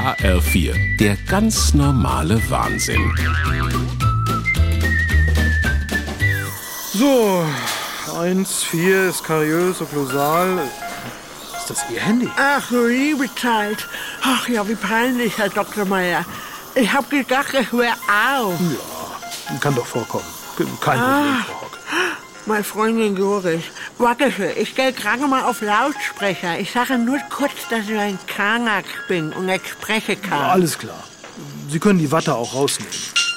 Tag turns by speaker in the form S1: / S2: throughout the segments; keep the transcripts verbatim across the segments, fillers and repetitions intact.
S1: H R vier, der ganz normale Wahnsinn.
S2: So, eins, vier, skariös, okklusal. Ist das Ihr Handy?
S3: Ach, du liebe Zeit. Ach ja, wie peinlich, Herr Doktor Meier. Ich hab gedacht, ich wäre auf.
S2: Ja, kann doch vorkommen. Kein Problem, Frau Hock.
S3: Meine Freundin Doris. Warte, ich stelle gerade mal auf Lautsprecher. Ich sage nur kurz, dass ich ein Karnak bin und nicht sprechen kann.
S2: Ja, alles klar. Sie können die Watte auch rausnehmen.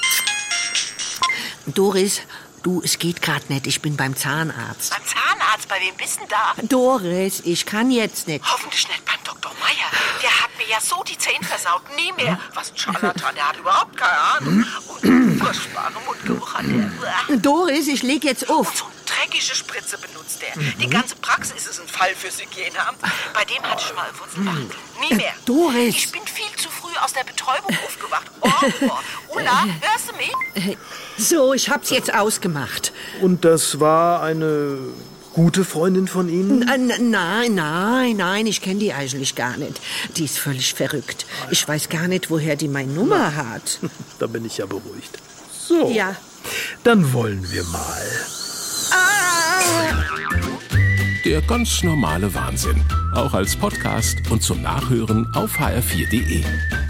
S4: Doris, du, es geht gerade nicht. Ich bin beim Zahnarzt.
S5: Beim Zahnarzt? Bei wem bist denn da?
S4: Doris, ich kann jetzt nicht.
S5: Hoffentlich nicht beim Doktor Meier. Der hat mir ja so die Zähne versaut. Nie mehr. Was ein Scharlatan, der hat überhaupt keine Ahnung. Und furchtbaren Mundgeruch hat er.
S4: Doris, ich leg jetzt auf.
S5: So eine dreckige Spritze benutzt er. Die ganze Praxis ist ein Fall fürs Hygieneamt. Bei dem hatte ich mal einen Wurzelbachtel. Nie mehr.
S4: Doris.
S5: Ich bin viel zu früh aus der Betäubung aufgewacht. Oh, oh. Ulla, hörst du mich?
S4: So, ich hab's jetzt ausgemacht.
S2: Und das war eine gute Freundin von Ihnen?
S4: N- Nein, nein, nein, ich kenne die eigentlich gar nicht. Die ist völlig verrückt. Ich weiß gar nicht, woher die meine Nummer hat.
S2: Da bin ich ja beruhigt. So,
S4: Ja.
S2: dann wollen wir mal.
S1: Der ganz normale Wahnsinn. Auch als Podcast und zum Nachhören auf h r vier punkt d e.